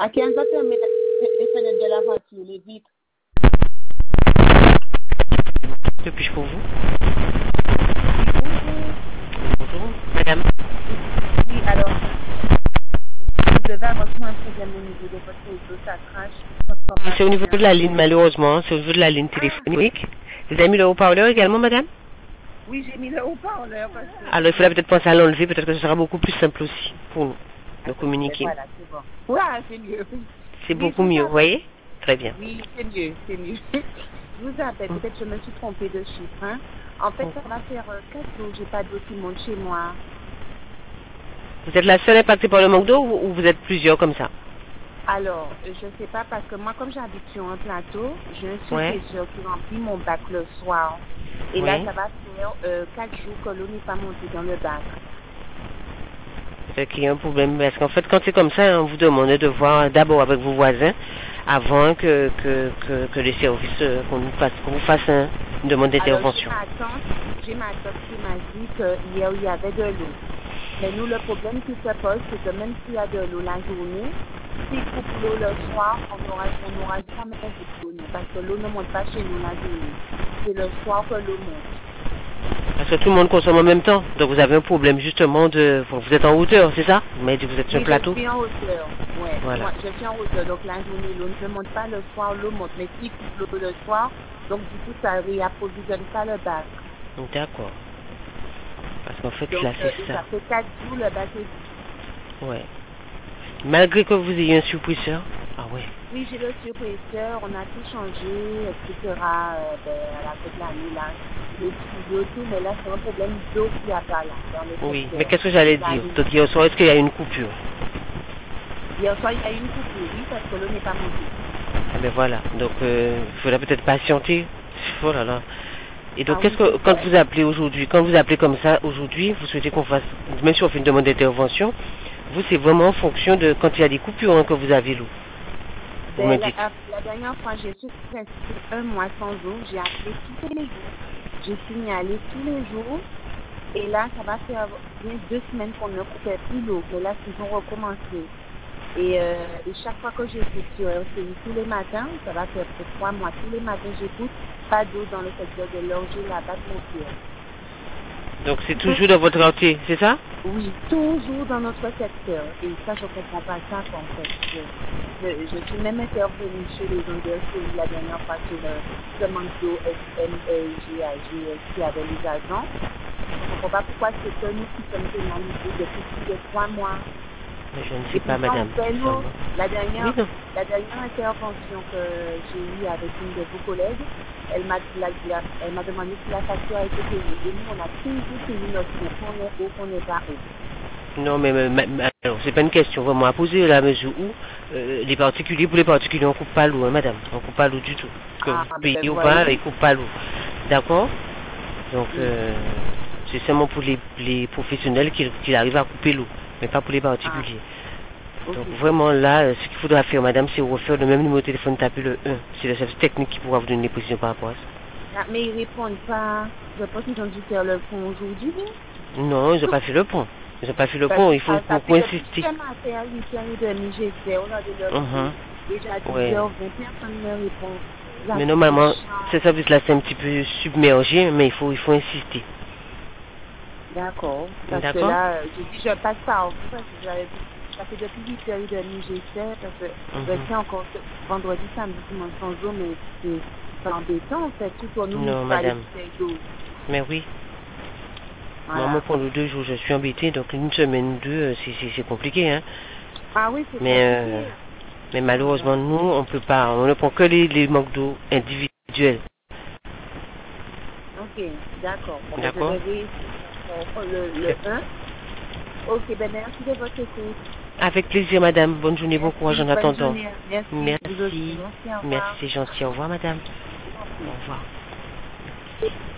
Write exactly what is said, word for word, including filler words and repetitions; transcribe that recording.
À quinze heures, fermez les fenêtres de la voiture, les vitres. Que puis-je pour vous? Oui, bonjour. Bonjour. Madame. Oui, alors, vous devez avoir un problème au niveau de votre réseau, ça crache. C'est au niveau de la ligne, malheureusement. C'est au niveau de la ligne téléphonique. Vous avez mis le haut-parleur également, madame? Oui, j'ai mis le haut-parleur parce que... Alors, il faudra peut-être penser à l'enlever. Peut-être que ce sera beaucoup plus simple aussi pour nous de communiquer. Voilà, c'est bon. Ouais, c'est mieux. C'est Oui, beaucoup je vous mieux, vous appelle. voyez? Très bien. Oui, c'est mieux, c'est mieux. Je vous appelle, Hum. peut-être que je me suis trompée de chiffre. Hein. En fait, Hum. ça va faire euh, quatre jours, j'ai pas d'eau qui monte chez moi. Vous êtes la seule impactée par le manque d'eau ou ou vous êtes plusieurs comme ça? Alors, euh, je sais pas parce que moi, comme j'habite sur un plateau, j'ai un Ouais. surfaiseur qui remplit mon bac le soir. Et là, Oui. ça va faire euh, quatre jours que l'eau n'est pas montée dans le bac. Peut-être qu'il y a un problème. Parce qu'en fait, quand c'est comme ça, on vous demande de voir d'abord avec vos voisins avant que, que, que, que les services, euh, qu'on nous fasse, qu'on vous fasse un- une demande Alors, j'ai d'intervention. ma tante, j'ai ma tante qui m'a dit qu'hier, il y avait de l'eau. Mais nous, le problème qui se pose, c'est que même s'il y a de l'eau la journée, s'il coupe l'eau le soir, on n'aura on aura jamais d'eau, non, parce que l'eau ne monte pas chez nous la journée. C'est le soir que l'eau monte. Parce que tout le monde consomme en même temps. Donc vous avez un problème justement de... Vous êtes en hauteur, c'est ça? Vous m'avez dit que vous êtes sur un Oui, plateau? je suis en hauteur. Ouais, Voilà. moi, je suis en hauteur. Donc la journée, l'eau ne monte pas le soir, l'eau monte. Mais s'il coupe l'eau le soir, donc du coup, ça réapprovisionne pas le bac. D'accord. Parce qu'en fait, Donc, là, euh, c'est et ça. ça fait quatre jours, le bac est vide. Ouais. Malgré que vous ayez un surpuisseur. Ah ouais. Oui, j'ai le surpresseur, on a tout changé, et cetera. Euh, ben, à la fin de l'année, là, le studio, tout, mais là, c'est un problème d'eau qu'il n'y a pas là, dans le Oui. Mais secteur. qu'est-ce que j'allais La dire? nuit. Donc hier soir, est-ce qu'il y a une coupure? Hier soir, il y a eu une coupure, oui, parce que l'eau n'est pas montée. Ah ben voilà. Donc, euh, il faudra peut-être patienter. Oh là là. Et donc, Ah qu'est-ce oui, que, c'est quand vrai. vous appelez aujourd'hui, quand vous appelez comme ça aujourd'hui, vous souhaitez qu'on fasse, même si on fait une demande d'intervention, vous, c'est vraiment en fonction de quand il y a des coupures hein, que vous avez l'eau. Vous me Ben, la, dites. la dernière fois, j'ai su presque un mois sans eau. J'ai appelé tous les jours. J'ai signalé tous les jours. Et là, ça va faire bien deux semaines qu'on ne coupait plus l'eau. Mais là, ils ont recommencé. Et, euh, et chaque fois que j'écoute sur R C I tous les matins, ça va faire pour trois mois. Tous les matins, j'écoute pas d'eau dans le secteur de l'Orgé, la batte mon Donc, c'est toujours dans votre quartier, c'est ça? Oui, toujours dans notre secteur. Et ça, je comprends pas ça, quoi, en fait. Je, je, je suis même intervenue chez les gens de R C I la dernière fois sur le demande d'eau S M G A G S qui avait les agents. Je comprends pas pourquoi c'est que nous qui sommes pénalisés depuis plus de trois mois. Mais je ne sais Et pas, pourtant, madame. on fait nous, la dernière, Oui, non. la dernière intervention que j'ai eue avec une de vos collègues, elle m'a la- la- elle m'a demandé si la facture a été payée. Et nous, on a toujours payé notre eau, qu'on est haut, qu'on n'est pas haut. Non, mais, mais, mais- mais- alors, c'est pas une question vraiment à poser, la mesure où euh, les particuliers, pour les particuliers, on coupe pas l'eau, hein, madame. On coupe pas l'eau du tout. Que Ah, vous ben payez ou pas, voyez. ils coupent pas l'eau. D'accord? Donc, Oui. euh, c'est seulement pour les, les professionnels qu'ils qu'ils arrivent à couper l'eau, mais pas pour les Ah, particuliers. ok. Donc, vraiment, là, euh, ce qu'il faudra faire, madame, c'est refaire le même numéro de téléphone, taper le un. C'est le service technique qui pourra vous donner des précisions par rapport à ça. Ah, mais ils répondent pas. Je pense qu'ils ont dû faire le fond aujourd'hui. Non, ils n'ont pas fait le pont. Ils n'ont pas fait le Parce pont, que il faut ça, ça beaucoup fait depuis insister. ce matin à huit heures trente, j'étais, on a de leur Mhm. déjà Ouais. dix heures vingt, personne ne me répond. Là, Mais c'est normalement, chiant. ce service-là, c'est un petit peu submergé, mais il faut, il faut insister. D'accord. Parce que D'accord? là, je dis, je passe par vous parce que j'avais vu, ça fait depuis huit heures trente, j'essaie, parce que je Mhm. tiens encore ce- vendredi, samedi, dimanche sans eau, mais c'est c'est embêtant, en fait, tout pour nous, nous Non, pas les madame. bouteilles d'eau. Mais oui. Moi, moi, Voilà. pendant deux jours, je suis embêtée, donc une semaine ou deux, euh, c'est c'est- c'est compliqué, hein. Ah oui, c'est Mais, euh, compliqué. mais Ah là malheureusement, là. nous, on peut pas, on ne prend que les, les manques d'eau individuels. Ok, d'accord. Bon, ben, je D'accord? vais vérifier euh, le, le un. Ok, ben merci de votre écoute. Avec plaisir, madame. Bonne journée, bon courage Merci, en bonne attendant. journée. Merci, vous aussi. Merci. Merci, au Merci, revoir. c'est gentil. Au revoir, madame. Je vous en Au prie. revoir.